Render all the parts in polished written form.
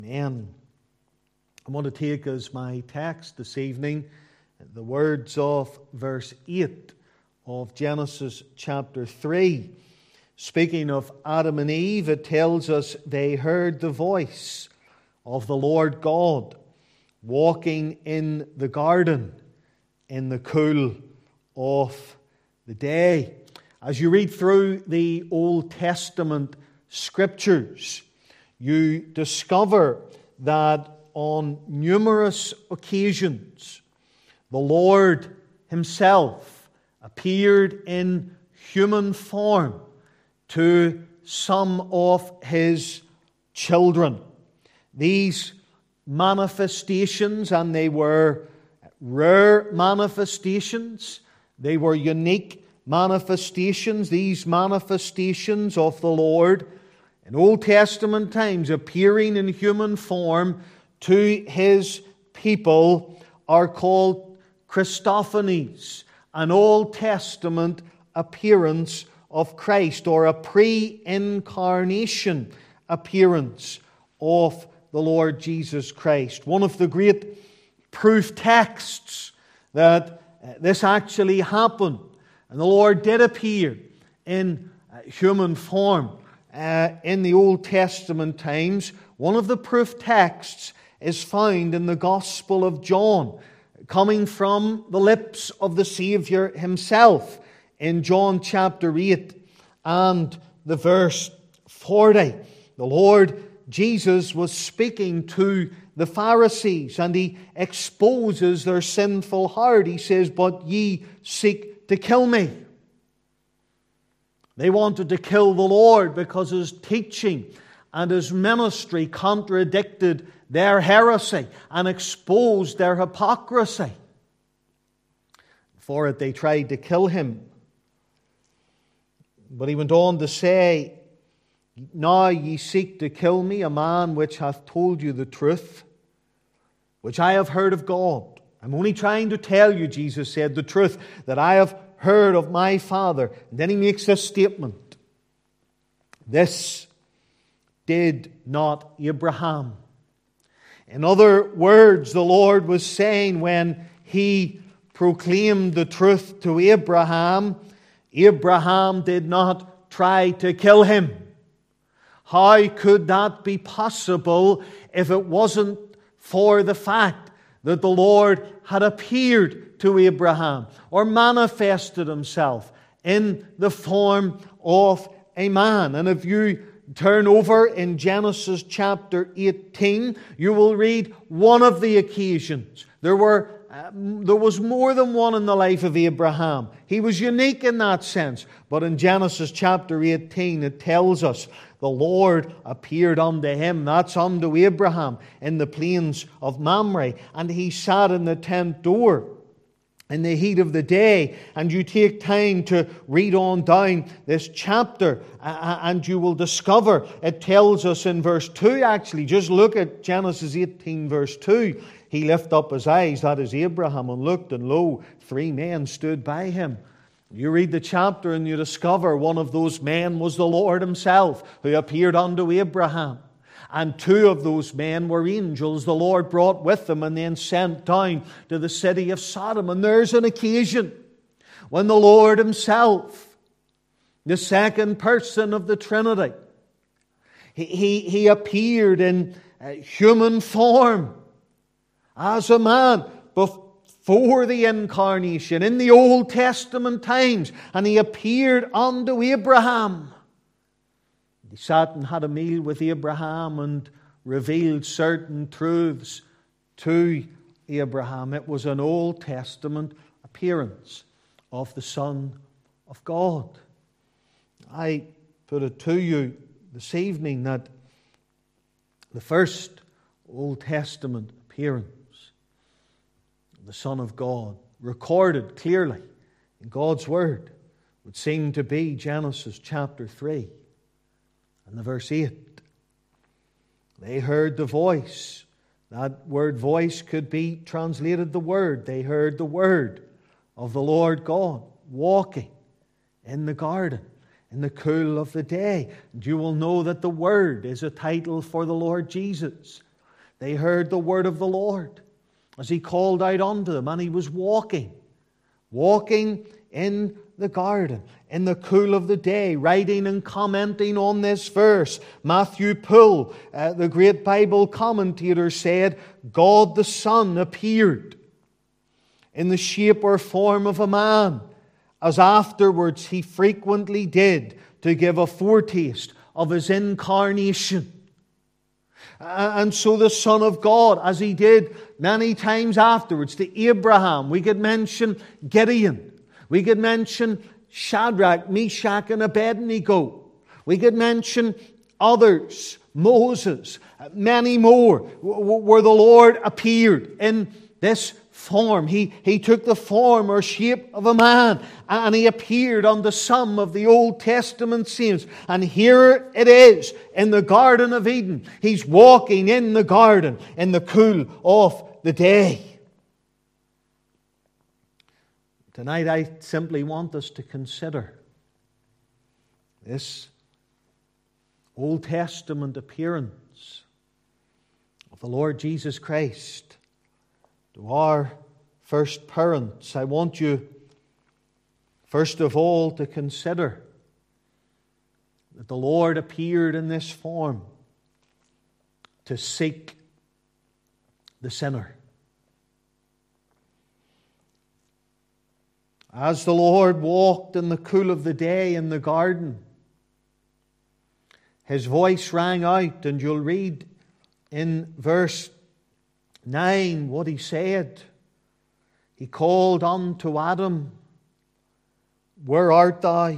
Amen. I want to take as my text this evening the words of verse 8 of Genesis chapter 3. Speaking of Adam and Eve, it tells us they heard the voice of the Lord God walking in the garden in the cool of the day. As you read through the Old Testament Scriptures, you discover that on numerous occasions the Lord Himself appeared in human form to some of His children. These manifestations, and they were rare manifestations, they were unique manifestations, these manifestations of the Lord in Old Testament times appearing in human form to His people are called Christophanies, an Old Testament appearance of Christ, or a pre-incarnation appearance of the Lord Jesus Christ. One of the great proof texts that this actually happened, and the Lord did appear in human form in the Old Testament times. One of the proof texts is found in the Gospel of John, coming from the lips of the Savior Himself in John chapter 8 and the verse 40. The Lord Jesus was speaking to the Pharisees, and He exposes their sinful heart. He says, "But ye seek to kill me." They wanted to kill the Lord because His teaching and His ministry contradicted their heresy and exposed their hypocrisy. For it they tried to kill Him. But He went on to say, "Now ye seek to kill me, a man which hath told you the truth, which I have heard of God." I'm only trying to tell you, Jesus said, the truth that I have heard of my Father. And then He makes this statement: "This did not Abraham." In other words, the Lord was saying when He proclaimed the truth to Abraham, Abraham did not try to kill Him. How could that be possible if it wasn't for the fact that the Lord had appeared to Abraham or manifested Himself in the form of a man? And if you turn over in Genesis chapter 18, you will read one of the occasions. There was more than one in the life of Abraham. He was unique in that sense. But in Genesis chapter 18, it tells us the Lord appeared unto him, that's unto Abraham, in the plains of Mamre. And he sat in the tent door in the heat of the day. And you take time to read on down this chapter, and you will discover it tells us in verse 2, actually. Just look at Genesis 18 verse 2. "He lifted up his eyes," that is Abraham, "and looked, and lo, 3 men stood by him." You read the chapter and you discover one of those men was the Lord Himself, who appeared unto Abraham. And 2 of those men were angels the Lord brought with them and then sent down to the city of Sodom. And there's an occasion when the Lord Himself, the second person of the Trinity, He appeared in human form as a man before the incarnation in the Old Testament times. And He appeared unto Abraham. He sat and had a meal with Abraham and revealed certain truths to Abraham. It was an Old Testament appearance of the Son of God. I put it to you this evening that the first Old Testament appearance of the Son of God, recorded clearly in God's Word, would seem to be Genesis chapter 3. And the verse 8, they heard the voice. That word voice could be translated the Word. They heard the Word of the Lord God walking in the garden in the cool of the day. And you will know that the Word is a title for the Lord Jesus. They heard the word of the Lord as He called out unto them, and He was walking in the garden, in the cool of the day, writing and commenting on this verse. Matthew Poole, the great Bible commentator, said, God the Son appeared in the shape or form of a man, as afterwards He frequently did, to give a foretaste of His incarnation. And so the Son of God, as He did many times afterwards to Abraham, we could mention Gideon, we could mention Shadrach, Meshach, and Abednego. We could mention others, Moses, many more, where the Lord appeared in this form. He took the form or shape of a man, and He appeared unto some of the Old Testament saints. And here it is in the Garden of Eden. He's walking in the garden in the cool of the day. Tonight I simply want us to consider this Old Testament appearance of the Lord Jesus Christ to our first parents. I want you, first of all, to consider that the Lord appeared in this form to seek the sinner. As the Lord walked in the cool of the day in the garden, His voice rang out, and you'll read in verse 9 what He said. He called unto Adam, Where art thou?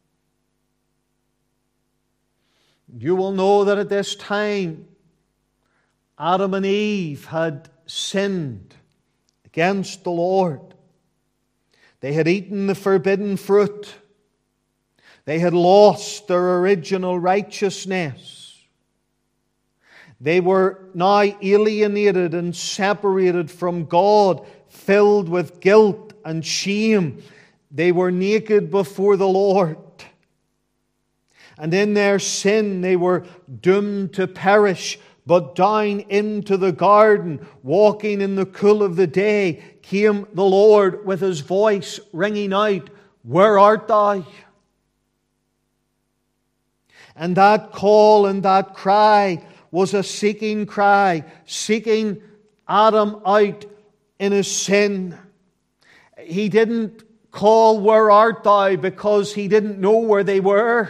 You will know that at this time Adam and Eve had sinned against the Lord. They had eaten the forbidden fruit. They had lost their original righteousness. They were now alienated and separated from God, filled with guilt and shame. They were naked before the Lord. And in their sin they were doomed to perish. But down into the garden, walking in the cool of the day, came the Lord with His voice ringing out, Where art thou? And that call and that cry was a seeking cry, seeking Adam out in his sin. He didn't call, Where art thou? Because he didn't know where they were.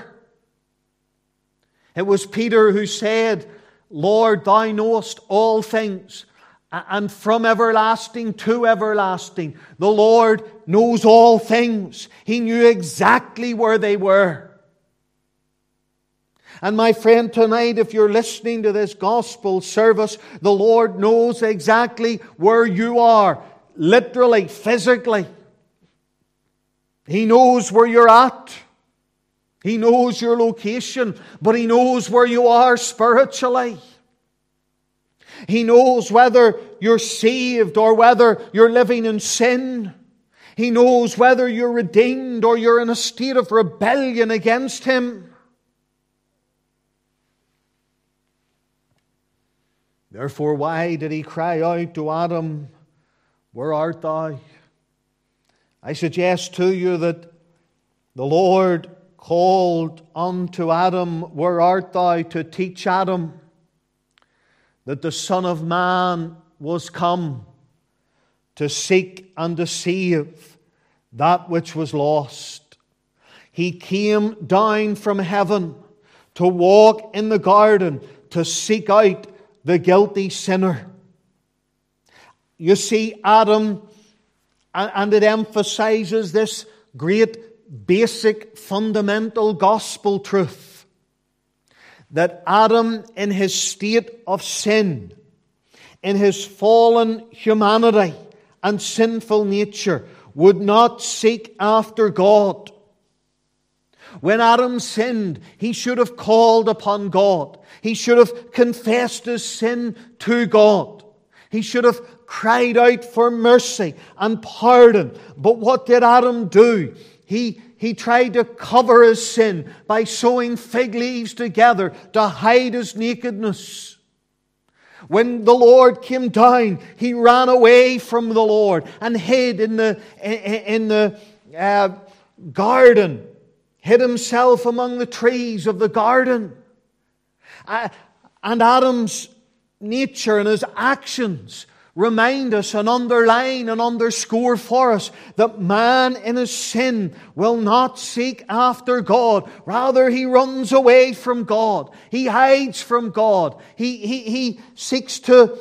It was Peter who said, Lord, Thou knowest all things, and from everlasting to everlasting, the Lord knows all things. He knew exactly where they were. And my friend, tonight, if you're listening to this gospel service, the Lord knows exactly where you are, literally, physically. He knows where you're at. He knows your location, but He knows where you are spiritually. He knows whether you're saved or whether you're living in sin. He knows whether you're redeemed or you're in a state of rebellion against Him. Therefore, why did He cry out to Adam, Where art thou? I suggest to you that the Lord called unto Adam, Where art thou? To teach Adam that the Son of Man was come to seek and to save that which was lost. He came down from heaven to walk in the garden to seek out the guilty sinner. You see, Adam, and it emphasizes this great basic fundamental gospel truth, that Adam, in his state of sin, in his fallen humanity and sinful nature, would not seek after God. When Adam sinned, he should have called upon God. He should have confessed his sin to God. He should have cried out for mercy and pardon. But what did Adam do? He tried to cover his sin by sewing fig leaves together to hide his nakedness. When the Lord came down, he ran away from the Lord and hid in the garden, hid himself among the trees of the garden. And Adam's nature and his actions remind us and underline and underscore for us that man in his sin will not seek after God. Rather, he runs away from God. He hides from God. He seeks to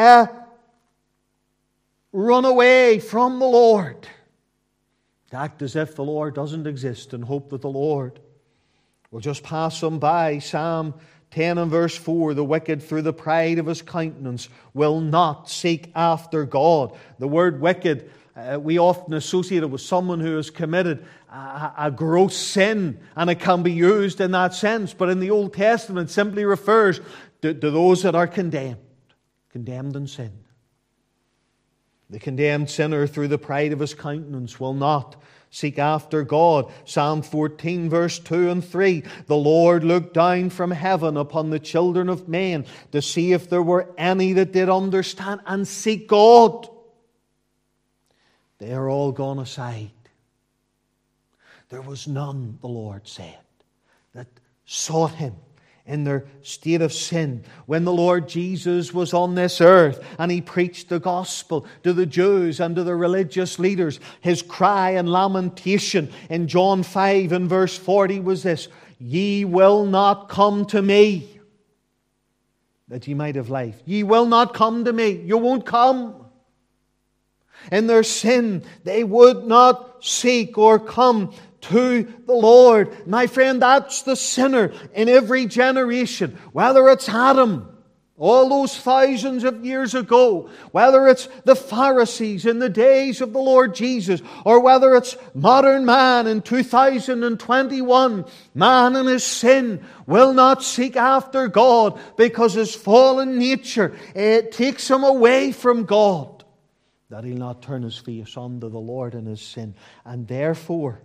run away from the Lord. Act as if the Lord doesn't exist and hope that the Lord will just pass him by. Psalm 10 and verse 4, the wicked through the pride of his countenance will not seek after God. The word wicked, we often associate it with someone who has committed a gross sin, and it can be used in that sense. But in the Old Testament, it simply refers to those that are condemned in sin. The condemned sinner through the pride of his countenance will not seek after God. Psalm 14 verse 2 and 3. The Lord looked down from heaven upon the children of men to see if there were any that did understand and seek God. They are all gone aside. There was none, the Lord said, that sought him in their state of sin. When the Lord Jesus was on this earth and he preached the gospel to the Jews and to the religious leaders, his cry and lamentation in John 5 and verse 40 was this: Ye will not come to me that ye might have life. Ye will not come to me. You won't come. In their sin, they would not seek or come to the Lord. My friend, that's the sinner in every generation. Whether it's Adam, all those thousands of years ago, whether it's the Pharisees in the days of the Lord Jesus, or whether it's modern man in 2021, man in his sin will not seek after God because his fallen nature takes him away from God, that he'll not turn his face unto the Lord in his sin. And therefore,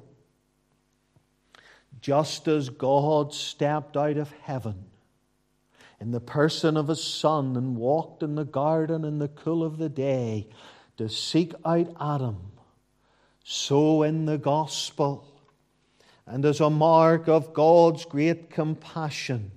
just as God stepped out of heaven in the person of his Son and walked in the garden in the cool of the day to seek out Adam, so in the gospel, and as a mark of God's great compassion,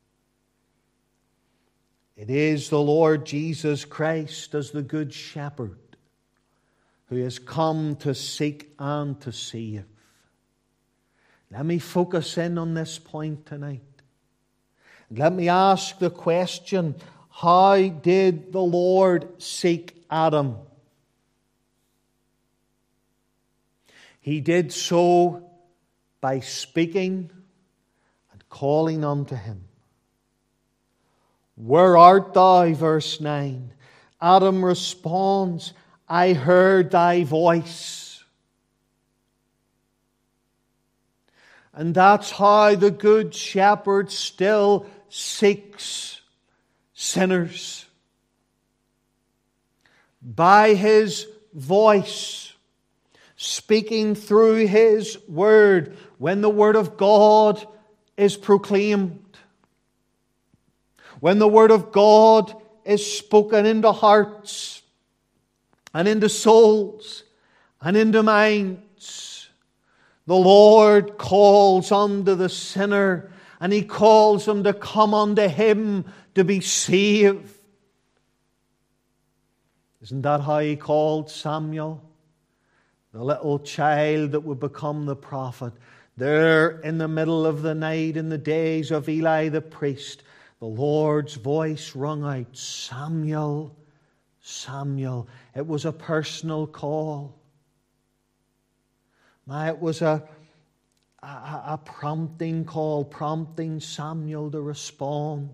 it is the Lord Jesus Christ as the Good Shepherd who has come to seek and to save. Let me focus in on this point tonight. Let me ask the question, how did the Lord seek Adam? He did so by speaking and calling unto him. Where art thou? Verse 9. Adam responds, I heard thy voice. And that's how the Good Shepherd still seeks sinners. By his voice, speaking through his word, when the word of God is proclaimed, when the word of God is spoken into hearts and into souls and into minds, the Lord calls unto the sinner, and he calls him to come unto him to be saved. Isn't that how he called Samuel? The little child that would become the prophet. There in the middle of the night in the days of Eli the priest, the Lord's voice rung out, Samuel, Samuel. It was a personal call. It was a prompting call, prompting Samuel to respond.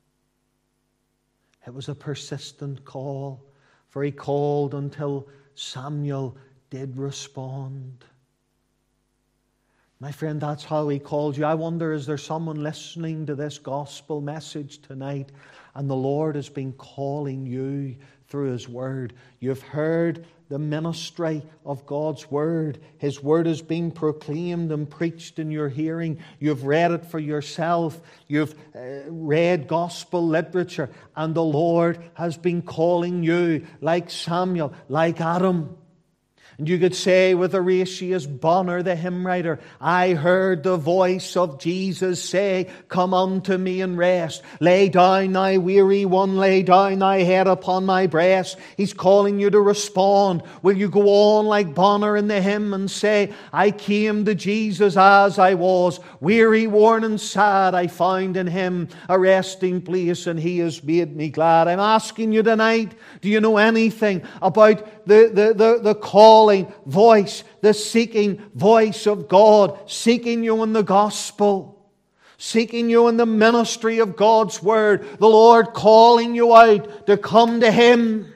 It was a persistent call, for he called until Samuel did respond. My friend, that's how He called you. I wonder, is there someone listening to this gospel message tonight and the Lord has been calling you through His Word? You've heard the ministry of God's Word. His Word has been proclaimed and preached in your hearing. You've read it for yourself. You've read gospel literature, and the Lord has been calling you like Samuel, like Adam. And you could say with Horatius Bonner, the hymn writer, I heard the voice of Jesus say, come unto me and rest. Lay down thy weary one, lay down thy head upon my breast. He's calling you to respond. Will you go on like Bonner in the hymn and say, I came to Jesus as I was, weary, worn and sad. I found in Him a resting place and He has made me glad. I'm asking you tonight, do you know anything about the calling voice, the seeking voice of God, seeking you in the gospel, seeking you in the ministry of God's Word, the Lord calling you out to come to Him?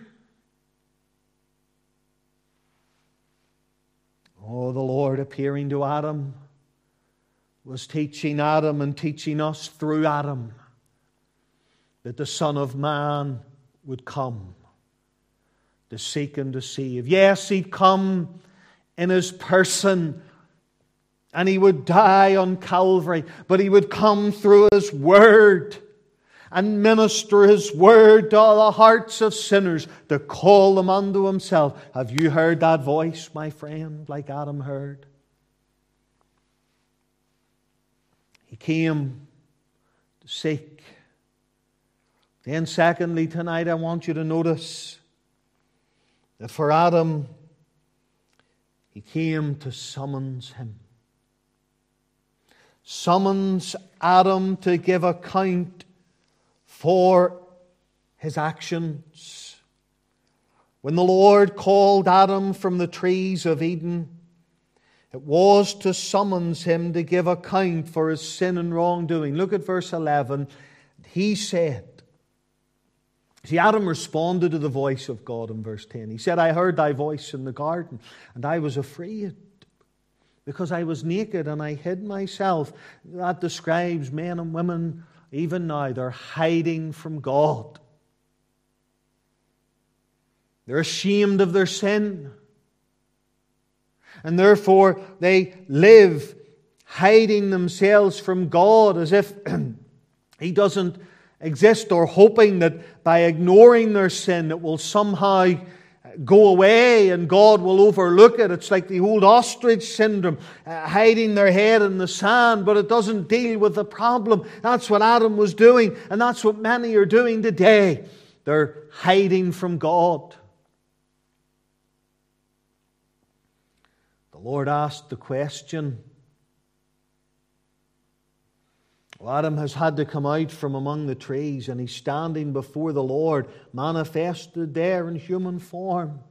Oh, the Lord appearing to Adam was teaching Adam and teaching us through Adam that the Son of Man would come to seek and to save. Yes, He'd come in His person and He would die on Calvary, but He would come through His Word and minister His Word to all the hearts of sinners to call them unto Himself. Have you heard that voice, my friend, like Adam heard? He came to seek. Then secondly, tonight I want you to notice that for Adam, He came to summons him. Summons Adam to give account for his actions. When the Lord called Adam from the trees of Eden, it was to summons him to give account for his sin and wrongdoing. Look at verse 11. He said, see, Adam responded to the voice of God in verse 10. He said, I heard thy voice in the garden, and I was afraid, because I was naked and I hid myself. That describes men and women even now. They're hiding from God. They're ashamed of their sin. And therefore they live hiding themselves from God as if He doesn't exist, or hoping that by ignoring their sin it will somehow go away and God will overlook it. It's like the old ostrich syndrome, hiding their head in the sand, but it doesn't deal with the problem. That's what Adam was doing, and that's what many are doing today. They're hiding from God. The Lord asked the question. Well, Adam has had to come out from among the trees, and he's standing before the Lord, manifested there in human form.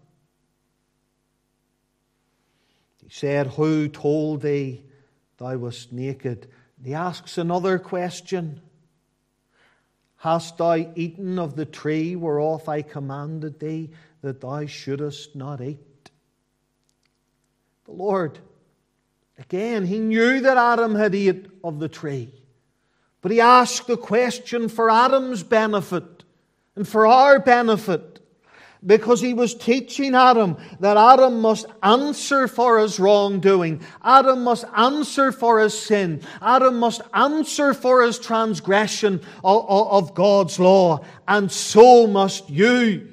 He said, who told thee thou wast naked? He asks another question. Hast thou eaten of the tree whereof I commanded thee that thou shouldest not eat? The Lord, again, He knew that Adam had eaten of the tree. But He asked the question for Adam's benefit and for our benefit, because He was teaching Adam that Adam must answer for his wrongdoing. Adam must answer for his sin. Adam must answer for his transgression of God's law. And so must you.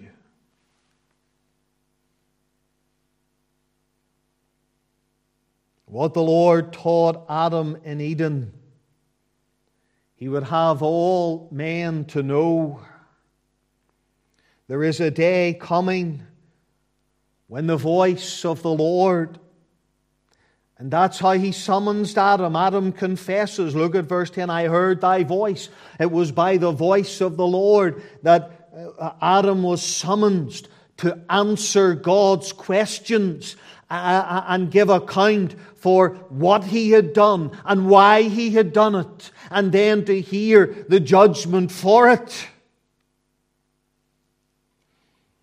What the Lord taught Adam in Eden, He would have all men to know. There is a day coming when the voice of the Lord, and that's how He summons Adam. Adam confesses. Look at verse 10. I heard thy voice. It was by the voice of the Lord that Adam was summoned to answer God's questions and give account for what he had done and why he had done it, and then to hear the judgment for it.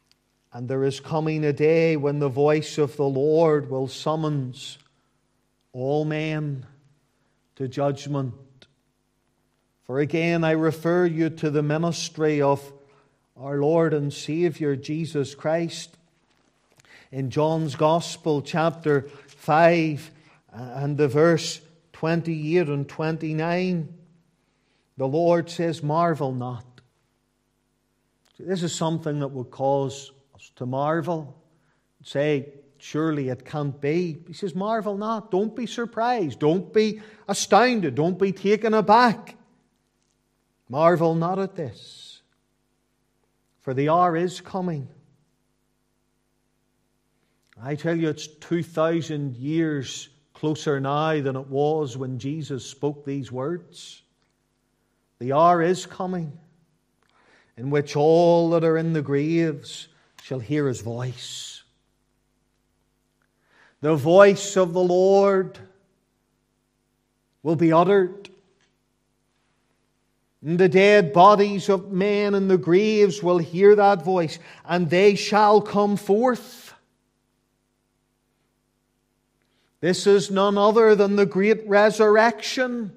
And there is coming a day when the voice of the Lord will summons all men to judgment. For again, I refer you to the ministry of our Lord and Savior Jesus Christ. In John's Gospel, chapter 5, and the verse 28 and 29, the Lord says, "Marvel not." This is something that would cause us to marvel. Say, surely it can't be. He says, marvel not. Don't be surprised. Don't be astounded. Don't be taken aback. Marvel not at this. For the hour is coming. I tell you, it's 2,000 years closer now than it was when Jesus spoke these words. The hour is coming in which all that are in the graves shall hear His voice. The voice of the Lord will be uttered. And the dead bodies of men in the graves will hear that voice, and they shall come forth. This is none other than the great resurrection.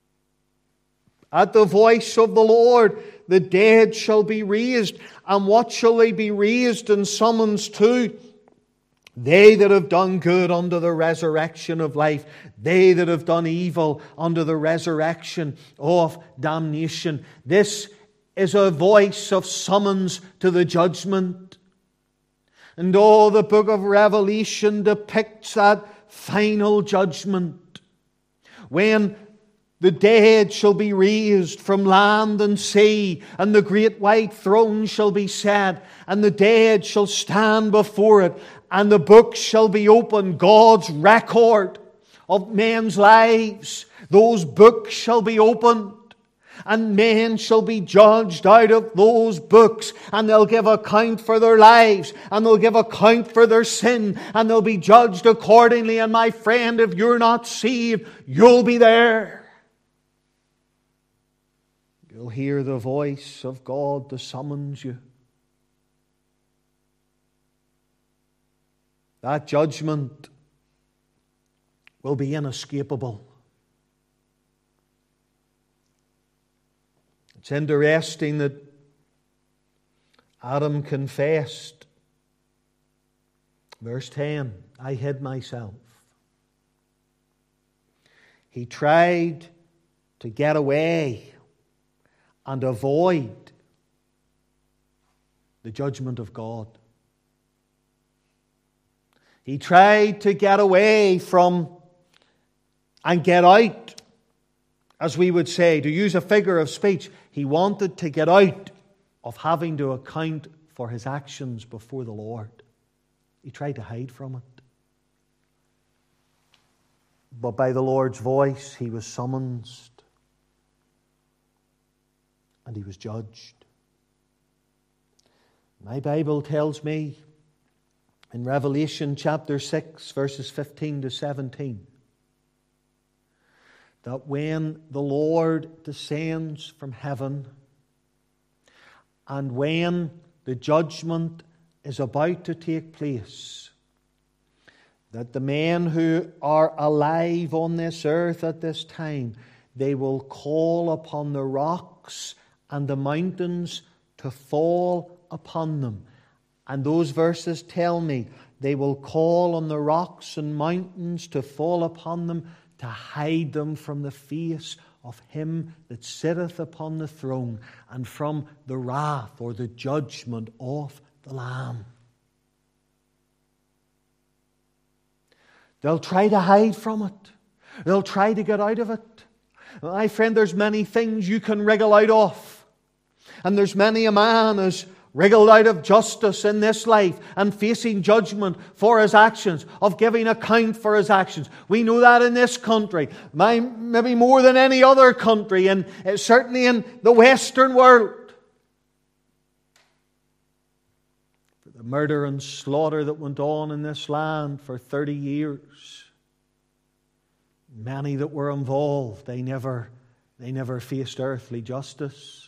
At the voice of the Lord, the dead shall be raised. And what shall they be raised and summoned to? They that have done good unto the resurrection of life. They that have done evil unto the resurrection of damnation. This is a voice of summons to the judgment. And all the book of Revelation depicts that final judgment, when the dead shall be raised from land and sea, and the great white throne shall be set, and the dead shall stand before it, and the books shall be opened, God's record of men's lives. Those books shall be opened, and men shall be judged out of those books, and they'll give account for their lives, and they'll give account for their sin, and they'll be judged accordingly. And my friend, if you're not saved, you'll be there. You'll hear the voice of God that summons you. That judgment will be inescapable. It's interesting that Adam confessed, verse 10, I hid myself. He tried to get away and avoid the judgment of God. He tried to get away from and get out, as we would say, to use a figure of speech. He wanted to get out of having to account for his actions before the Lord. He tried to hide from it. But by the Lord's voice, he was summoned and he was judged. My Bible tells me in Revelation chapter 6, verses 15 to 17, that when the Lord descends from heaven and when the judgment is about to take place, that the men who are alive on this earth at this time, they will call upon the rocks and the mountains to fall upon them. And those verses tell me they will call on the rocks and mountains to fall upon them, to hide them from the face of him that sitteth upon the throne and from the wrath or the judgment of the Lamb. They'll try to hide from it. They'll try to get out of it. My friend, there's many things you can wriggle out of. And there's many a man is wriggled out of justice in this life and facing judgment for his actions, of giving account for his actions. We know that in this country, maybe more than any other country, and certainly in the Western world. For the murder and slaughter that went on in this land for 30 years, many that were involved, they never faced earthly justice.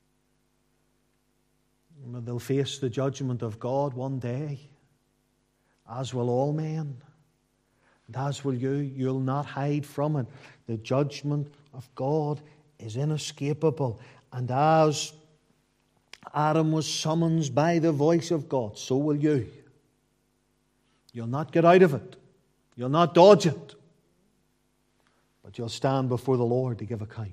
They'll face the judgment of God one day, as will all men. And as will you. You'll not hide from it. The judgment of God is inescapable. And as Adam was summoned by the voice of God, so will you. You'll not get out of it. You'll not dodge it. But you'll stand before the Lord to give account.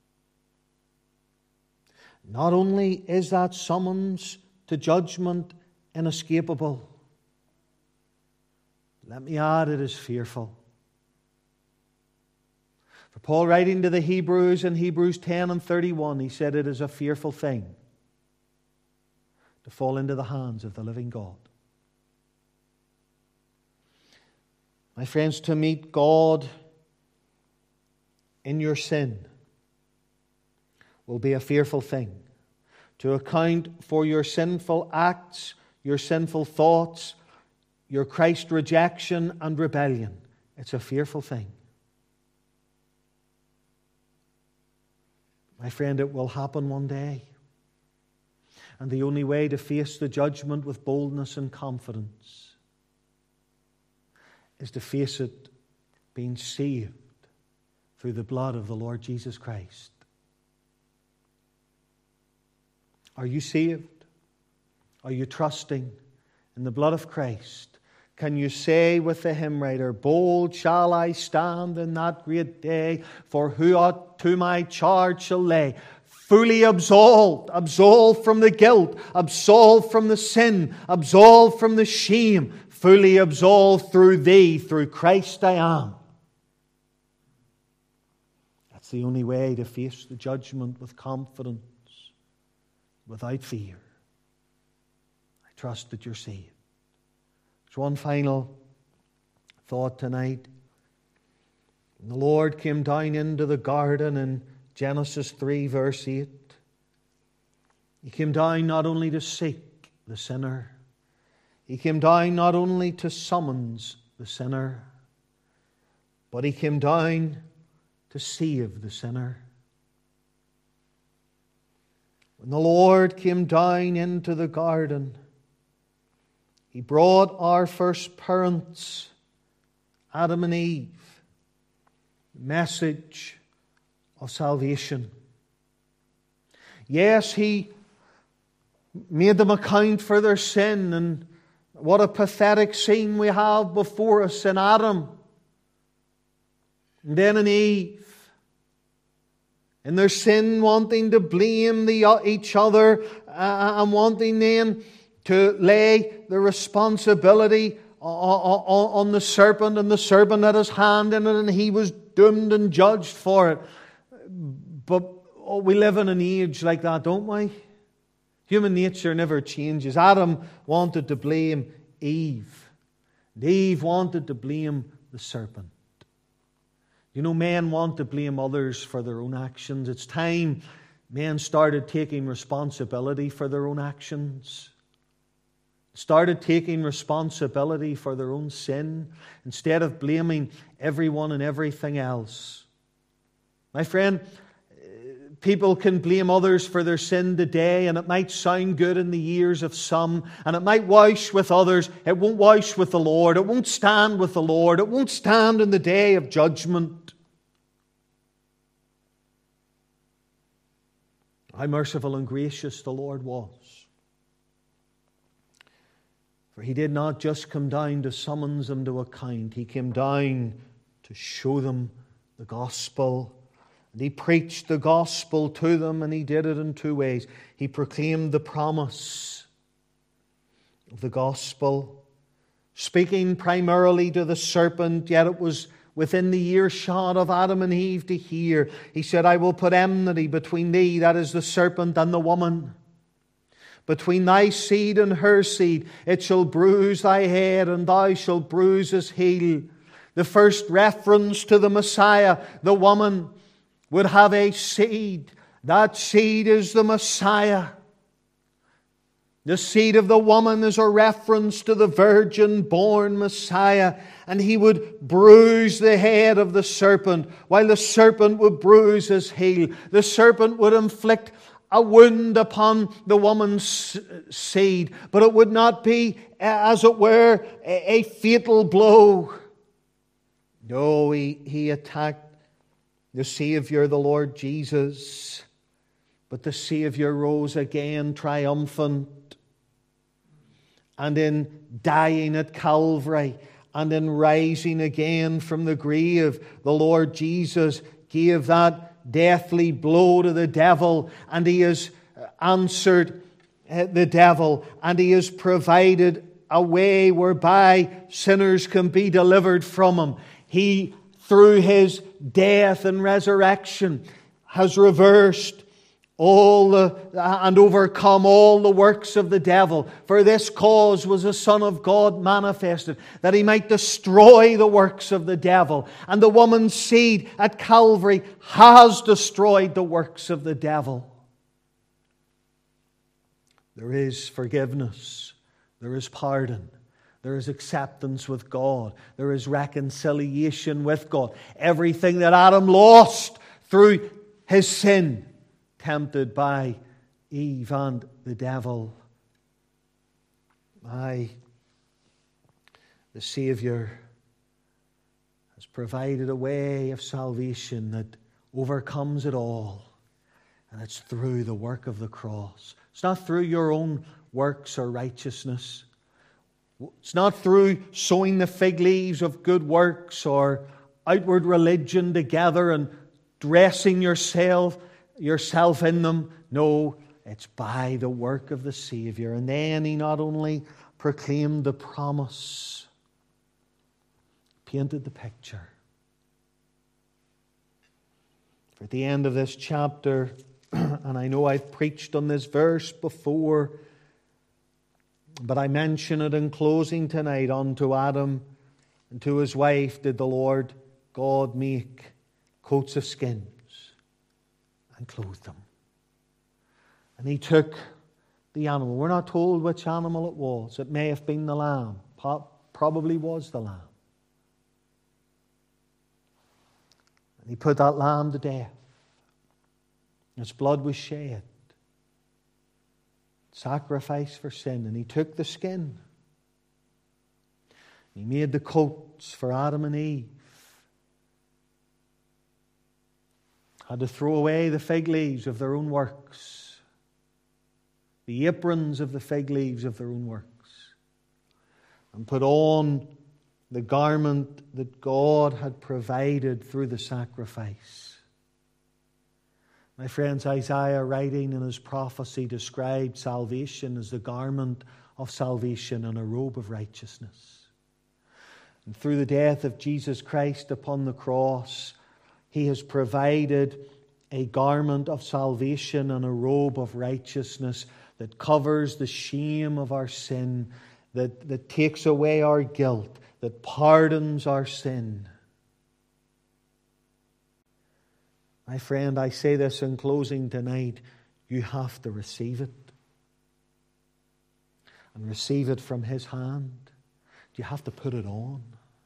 Not only is that summons to judgment inescapable, let me add, it is fearful. For Paul, writing to the Hebrews in Hebrews 10 and 31, he said it is a fearful thing to fall into the hands of the living God. My friends, to meet God in your sin will be a fearful thing. To account for your sinful acts, your sinful thoughts, your Christ rejection and rebellion, it's a fearful thing. My friend, it will happen one day. And the only way to face the judgment with boldness and confidence is to face it being saved through the blood of the Lord Jesus Christ. Are you saved? Are you trusting in the blood of Christ? Can you say with the hymn writer, bold shall I stand in that great day, for who to my charge shall lay? Fully absolved, absolved from the guilt, absolved from the sin, absolved from the shame, fully absolved through Thee, through Christ I am. That's the only way to face the judgment with confidence, without fear. I trust that you're saved. There's one final thought tonight. The Lord came down into the garden in Genesis 3 verse 8. He came down not only to seek the sinner. He came down not only to summons the sinner, but He came down to save the sinner. When the Lord came down into the garden, He brought our first parents, Adam and Eve, the message of salvation. Yes, He made them account for their sin, and what a pathetic scene we have before us in Adam and then in Eve. In their sin, wanting to blame each other and wanting then to lay the responsibility on the serpent, and the serpent had his hand in it and he was doomed and judged for it. But we live in an age like that, don't we? Human nature never changes. Adam wanted to blame Eve, and Eve wanted to blame the serpent. You know, men want to blame others for their own actions. It's time men started taking responsibility for their own actions. Started taking responsibility for their own sin instead of blaming everyone and everything else. My friend, people can blame others for their sin today, and it might sound good in the ears of some, and it might wash with others. It won't wash with the Lord. It won't stand with the Lord. It won't stand in the day of judgment. How merciful and gracious the Lord was. For He did not just come down to summons them to account. He came down to show them the gospel. And He preached the gospel to them, and He did it in two ways. He proclaimed the promise of the gospel, speaking primarily to the serpent, yet it was within the earshot of Adam and Eve to hear. He said, I will put enmity between thee, that is the serpent, and the woman. Between thy seed and her seed, it shall bruise thy head, and thou shalt bruise his heel. The first reference to the Messiah, the woman, would have a seed. That seed is the Messiah. The seed of the woman is a reference to the virgin-born Messiah. And He would bruise the head of the serpent, while the serpent would bruise his heel. The serpent would inflict a wound upon the woman's seed, but it would not be, as it were, a fatal blow. No, he attacked the Savior, the Lord Jesus. But the Savior rose again triumphant. And in dying at Calvary and in rising again from the grave, the Lord Jesus gave that deathly blow to the devil, and He has answered the devil, and He has provided a way whereby sinners can be delivered from him. He, through His death and resurrection, has reversed and overcome all the works of the devil. For this cause was the Son of God manifested, that He might destroy the works of the devil. And the woman's seed at Calvary has destroyed the works of the devil. There is forgiveness. There is pardon. There is acceptance with God. There is reconciliation with God. Everything that Adam lost through his sin, tempted by Eve and the devil. The Savior has provided a way of salvation that overcomes it all. And it's through the work of the cross. It's not through your own works or righteousness. It's not through sowing the fig leaves of good works or outward religion together and dressing yourself in them. No, it's by the work of the Savior. And then He not only proclaimed the promise, painted the picture. For at the end of this chapter, and I know I've preached on this verse before, but I mention it in closing tonight. Unto Adam and to his wife did the Lord God make coats of skins and clothed them. And He took the animal. We're not told which animal it was. It may have been the lamb. Probably was the lamb. And He put that lamb to death. Its blood was shed. Sacrifice for sin. And He took the skin. He made the coats for Adam and Eve. Had to throw away the fig leaves of their own works. The aprons of the fig leaves of their own works. And put on the garment that God had provided through the sacrifice. My friends, Isaiah, writing in his prophecy, described salvation as the garment of salvation and a robe of righteousness. And through the death of Jesus Christ upon the cross, He has provided a garment of salvation and a robe of righteousness that covers the shame of our sin, that takes away our guilt, that pardons our sin. My friend, I say this in closing tonight, you have to receive it. And receive it from His hand. You have to put it on.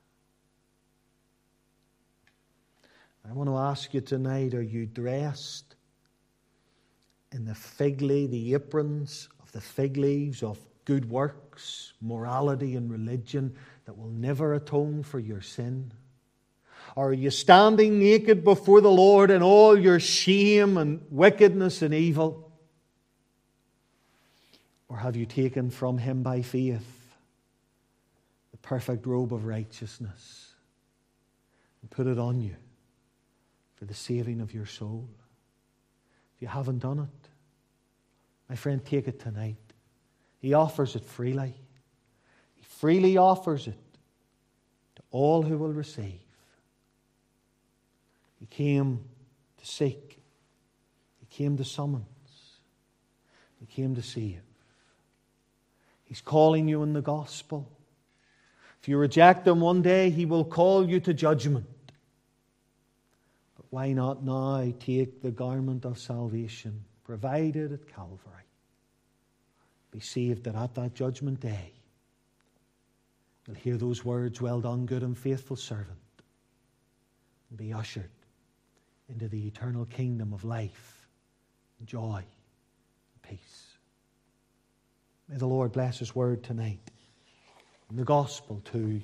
I want to ask you tonight, are you dressed in the aprons of the fig leaves of good works, morality and religion that will never atone for your sin? Or are you standing naked before the Lord in all your shame and wickedness and evil? Or have you taken from Him by faith the perfect robe of righteousness and put it on you for the saving of your soul? If you haven't done it, my friend, take it tonight. He offers it freely. He freely offers it to all who will receive. He came to seek. He came to summons. He came to save. He's calling you in the gospel. If you reject Him one day, He will call you to judgment. But why not now take the garment of salvation provided at Calvary? Be saved that at that judgment day, you'll hear those words, "Well done, good and faithful servant," and be ushered into the eternal kingdom of life, joy, and peace. May the Lord bless His word tonight and the gospel too.